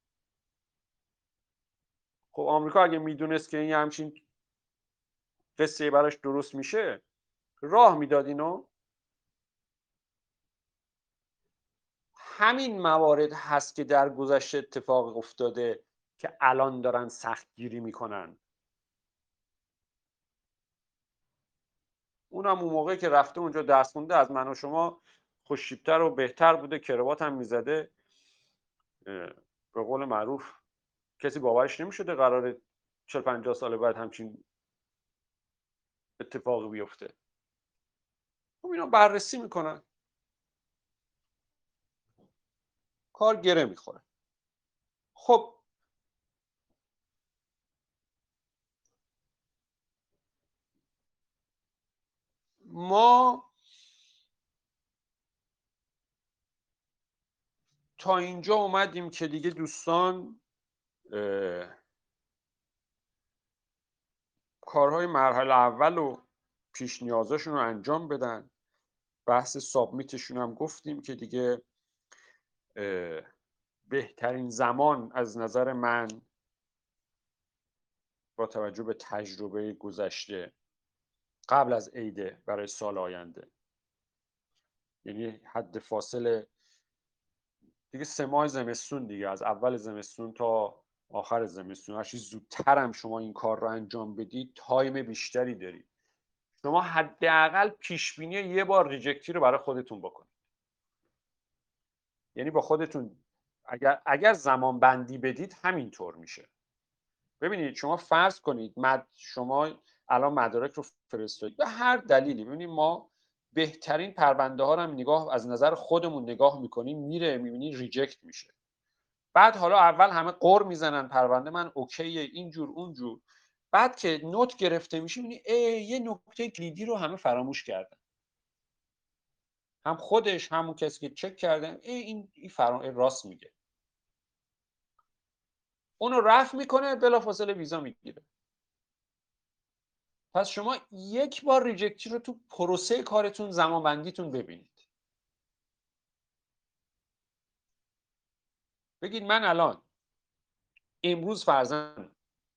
خب آمریکا اگه میدونست که این همچین قصه براش درست میشه راه میداد اینو. همین موارد هست که در گذشته اتفاق افتاده که الان دارن سختگیری میکنن. اونم اون موقعی که رفته اونجا درس خونده از من و شما خوش‌تیپ‌تر و بهتر بوده، کراوات هم میزده. به قول معروف کسی باورش نمیشده قراره چهل پنجاه سال بعد همچین اتفاقی بیفته. خب اینا بررسی میکنن، کار گره میخوره. خب ما تا اینجا اومدیم که دیگه دوستان کارهای مرحله اول و پیش نیازاشون رو انجام بدن. بحث سابمیتشون هم گفتیم که دیگه بهترین زمان از نظر من با توجه به تجربه گذشته قبل از عیده برای سال آینده، یعنی حد فاصله دیگه سه ماه زمستون، دیگه از اول زمستون تا آخر زمستون هرچی زودتر هم شما این کار رو انجام بدید تایم بیشتری دارید. شما حداقل پیش بینی یه بار ریجکتی رو برای خودتون بکنید، یعنی با خودتون اگر اگر زمان بندی بدید همینطور میشه. ببینید شما فرض کنید مد شما الان مدارک رو فرستادید به هر دلیلی، ببینید ما بهترین پرونده ها رو هم نگاه از نظر خودمون نگاه میکنیم، میره میبینی ریجکت میشه. بعد حالا اول همه قر میزنن پرونده من اوکیه اینجور اونجور، بعد که نوت گرفته میشه میبینی یه نکته کلیدی رو همه فراموش کردن، هم خودش همون کسی که چک کردن این این فرام راست میگه، اونو رفع میکنه بلافاصله ویزا میگیره. پس شما یک بار ریجکتی رو تو پروسه کارتون زمان بندیتون ببینید. بگید من الان امروز فرضاً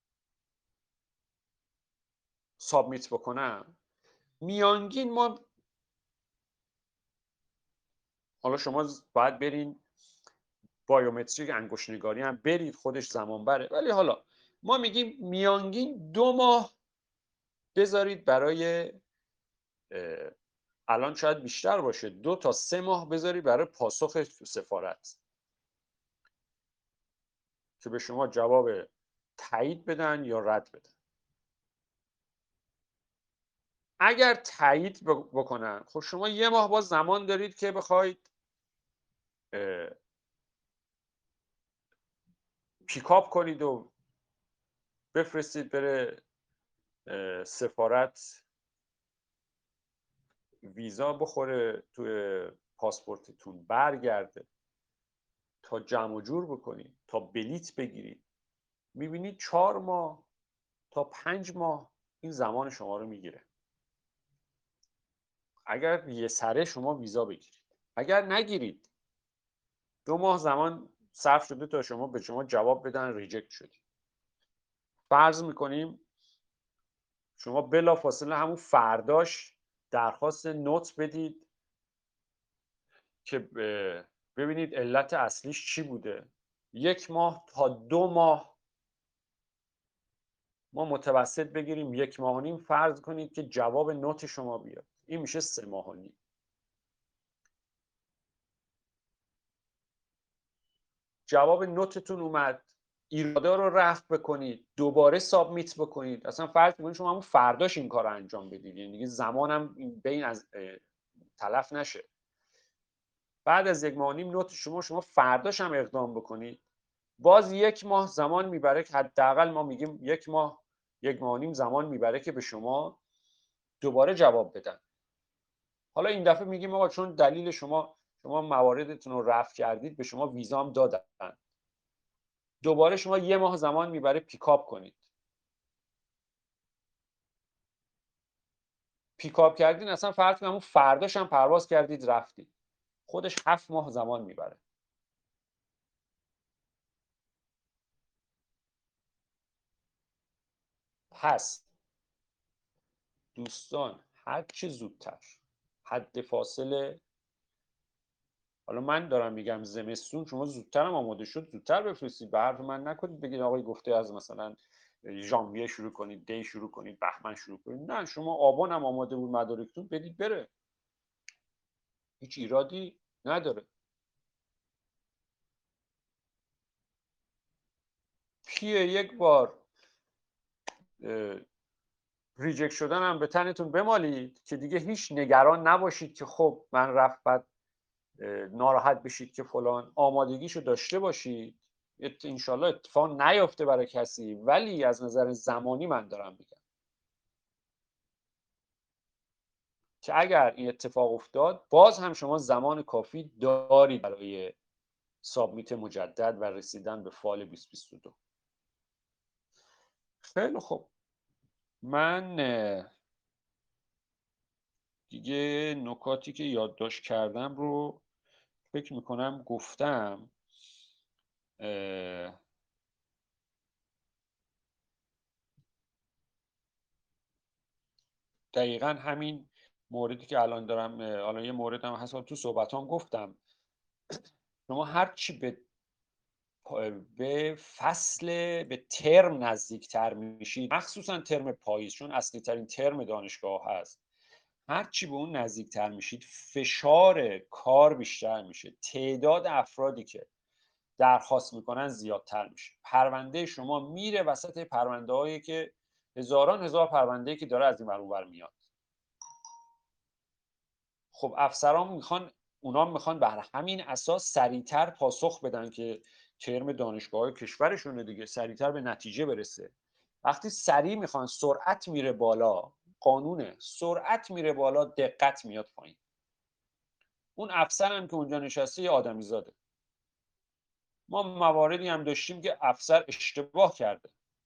سابمیت بکنم، میانگین ما حالا شما باید برین بایومتریک انگشت نگاری هم برید، خودش زمان بره، ولی حالا ما میگیم میانگین دو ماه بذارید برای الان شاید بیشتر باشه دو تا سه ماه بذارید برای پاسخ سفارت که به شما جواب تایید بدن یا رد بدن. اگر تایید بکنن خب شما یه ماه باز زمان دارید که بخواید پیکاپ کنید و بفرستید بره سفارت ویزا بخوره توی پاسپورتتون برگرده، تا جمع و جور بکنید تا بلیت بگیرید، میبینید چهار ماه تا پنج ماه این زمان شما رو میگیره اگر یه سره شما ویزا بگیرید. اگر نگیرید دو ماه زمان صرف شده تا شما به شما جواب بدن ریجکت شدید. فرض میکنیم شما بلافاصله همون فرداش درخواست نوت بدید که ببینید علت اصلیش چی بوده. یک ماه تا دو ماه، ما متوسط بگیریم یک ماه و نیم فرض کنید که جواب نوت شما بیاد، این میشه سه ماه و نیم. جواب نوتتون اومد، ایراده رو رفع بکنید، دوباره سابمیت بکنید. اصلا فرض کنید شما همون فرداش این کار رو انجام بدید، یعنی دیگه زمانم بین از تلف نشه. بعد از یک ماه نیم نوت شما شما فرداش هم اقدام بکنید، باز یک ماه زمان میبره که حداقل ما میگیم یک ماه یک ماه نیم زمان میبره که به شما دوباره جواب بدن. حالا این دفعه میگیم آقا چون دلیل شما شما مواردتون رو رفع کردید، به شما ویزا هم دادن، دوباره شما یه ماه زمان میبره پیکاپ کنید. پیکاپ کردین، اصلا فرض کنید همون فرداش هم پرواز کردید رفتید، خودش هفت ماه زمان میبره. پس دوستان هر چه زودتر حد فاصله، حالا من دارم میگم زمستون، شما زودتر هم آماده شد زودتر بفرستید، به حرف من نکنید بگید آقای گفته از مثلا ژانویه شروع کنید، دی شروع کنید، بهمن شروع کنید. نه، شما آبان هم آماده بود مدارکتون بدید بره، هیچ ایرادی نداره. پیه یک بار ریجکت شدن هم به تنتون بمالید که دیگه هیچ نگران نباشید که خب من رفت بعد ناراحت بشید که فلان. آمادگیشو داشته باشید، انشالله اتفاق نیفته برای کسی، ولی از نظر زمانی من دارم میگم که اگر این اتفاق افتاد باز هم شما زمان کافی دارید برای سابمیت مجدد و رسیدن به فال بیست بیست و دو. خیلی خوب، من دیگه نکاتی که یادداشت کردم رو فکر میکنم گفتم. دقیقا همین موردی که الان دارم، الان یه مورد هم هست تو صحبتام گفتم، شما هرچی به به فصل به ترم نزدیکتر میشید، مخصوصا ترم پاییز چون اصلی ترین ترم دانشگاه هست، هرچی به اون نزدیکتر میشید فشار کار بیشتر میشه، تعداد افرادی که درخواست میکنن زیادتر میشه، پرونده شما میره وسط پرونده هایی که هزاران هزار پرونده که داره از این ور اون ور میاد. خب افسران میخوان، اونا میخوان بر همین اساس سریعتر پاسخ بدن که ترم دانشگاه کشورشونه دیگه، سریعتر به نتیجه برسه. وقتی سریع میخوان، سرعت میره بالا، قانونه سرعت میره بالا، دقت میاد پایین. اون افسر هم که اونجا نشسته یه آدمی زاده. ما مواردی هم داشتیم که افسر اشتباه کرده،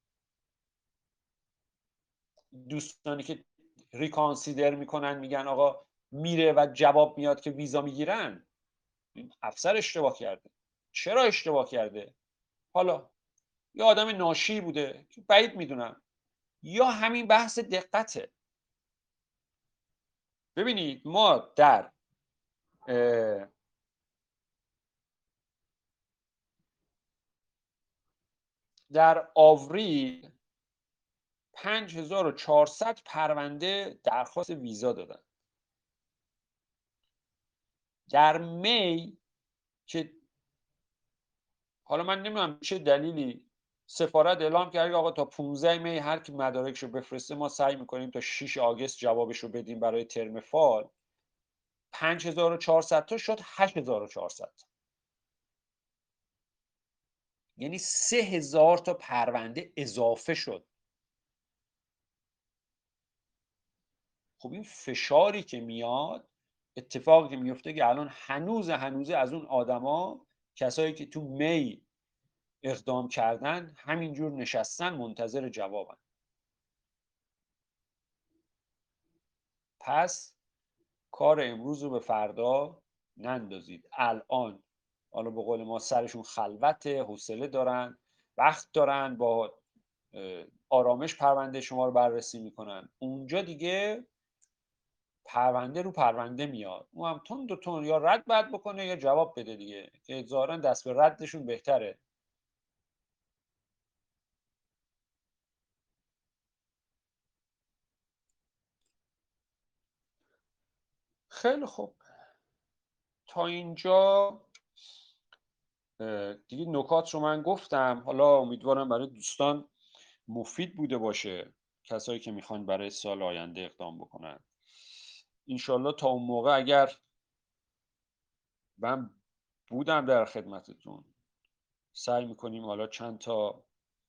دوستانی که ریکانسیدر میکنن میگن آقا میره و جواب میاد که ویزا میگیرن، افسر اشتباه کرده. چرا اشتباه کرده؟ حالا یا آدم ناشی بوده که بعید میدونم، یا همین بحث دقته. ببینید ما در در آوریل پنج هزار و چهارصد پرونده درخواست ویزا دادن. در می که حالا من نمیدونم چه دلیلی سفارت اعلام کرد آقا تا پانزده می هر کی مدارکشو بفرسته ما سعی میکنیم تا شش آگوست جوابشو بدیم برای ترم فال. پنج هزار و چهارصد تا شد هشت هزار و چهارصد، یعنی سه هزار تا پرونده اضافه شد. خب این فشاری که میاد، اتفاقی که میفته که الان هنوز هنوزه از اون آدما، کسایی که تو می اقدام کردن همینجور نشستن منتظر جوابن. پس کار امروز رو به فردا نندازید. الان حالا به قول ما سرشون خلوته، حوصله دارن، وقت دارن، با آرامش پرونده شما رو بررسی میکنن. اونجا دیگه پرونده رو پرونده میاد، اون هم تون دو تون یا رد بد بکنه یا جواب بده دیگه، که ظاهرا دست به ردشون بهتره. خیلی خوب، تا اینجا دیگه نکات رو من گفتم. حالا امیدوارم برای دوستان مفید بوده باشه، کسایی که میخوان برای سال آینده اقدام بکنن. انشالله تا اون موقع اگر من بودم در خدمتتون، سعی میکنیم حالا چند تا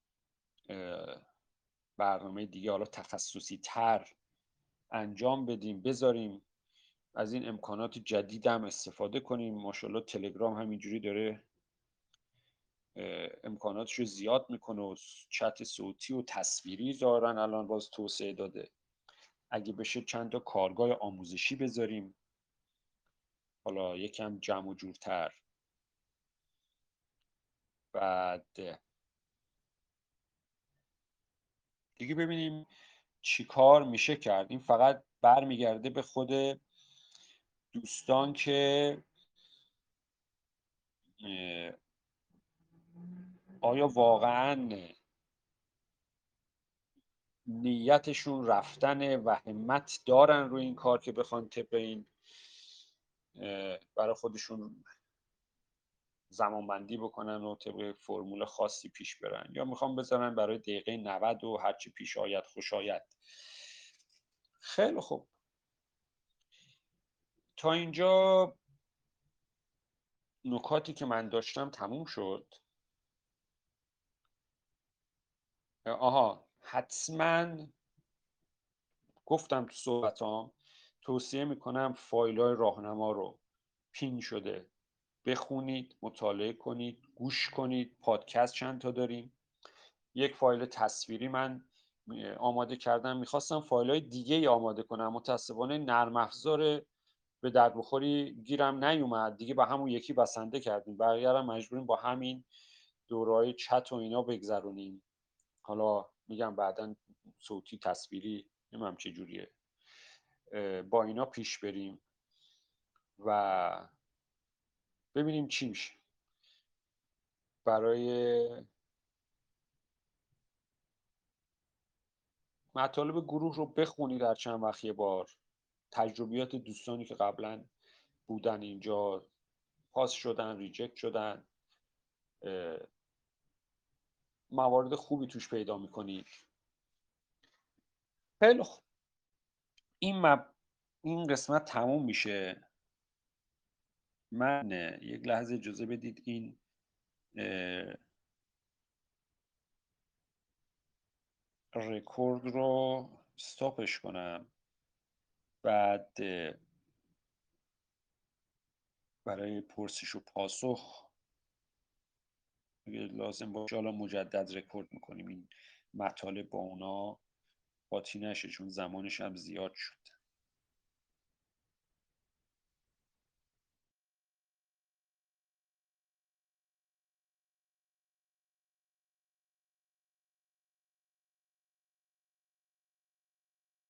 برنامه دیگه حالا تخصصی تر انجام بدیم، بذاریم، از این امکانات جدید هم استفاده کنیم. ماشاءالله تلگرام همینجوری داره امکاناتش رو زیاد میکنه و چت صوتی و تصویری دارن الان باز توسعه داده. اگه بشه چند تا کارگاه آموزشی بذاریم، حالا یکم جمع و جورتر. بعد دیگه ببینیم چی کار میشه کرد. این فقط برمیگرده به خود دوستان که آیا واقعا نیتشون رفتن و همت دارن روی این کار که بخوان طبق این برای خودشون زمانبندی بکنن و طبق فرمول خاصی پیش برن، یا میخوام بذارن برای دقیقه نود و هرچی پیش آید خوش آید. خیلی خوب، تا اینجا نکاتی که من داشتم تموم شد. آها، حتما گفتم تو صحبتام توصیه میکنم فایل های راهنما رو پین شده بخونید، مطالعه کنید، گوش کنید. پادکست چند تا داریم. یک فایل تصویری من آماده کردم، میخواستم فایل های دیگه ای آماده کنم، متاسفانه نرم افزار به درد بخوری گیرم نیومد دیگه، با همون یکی بسنده کردیم، بقیه رو مجبوریم با همین دورهای چت و اینا بگذرونیم. حالا میگم بعداً صوتی تصویری نمیدونم چه جوریه، با اینا پیش بریم و ببینیم چی میشه. برای مطالب گروه رو بخونید در چند وقت یه بار، تجربیات دوستانی که قبلا بودن اینجا، پاس شدن، ریجکت شدن، موارد خوبی توش پیدا میکنید. خیلی خوب، این مب... این قسمت تموم میشه. من یک لحظه اجازه بدید این رکورد رو استاپش کنم، بعد برای پرسش و پاسخ اگه لازم باشه حالا مجدد رکورد میکنیم. این مطالب با اونا قاطی نشه چون زمانش هم زیاد شد.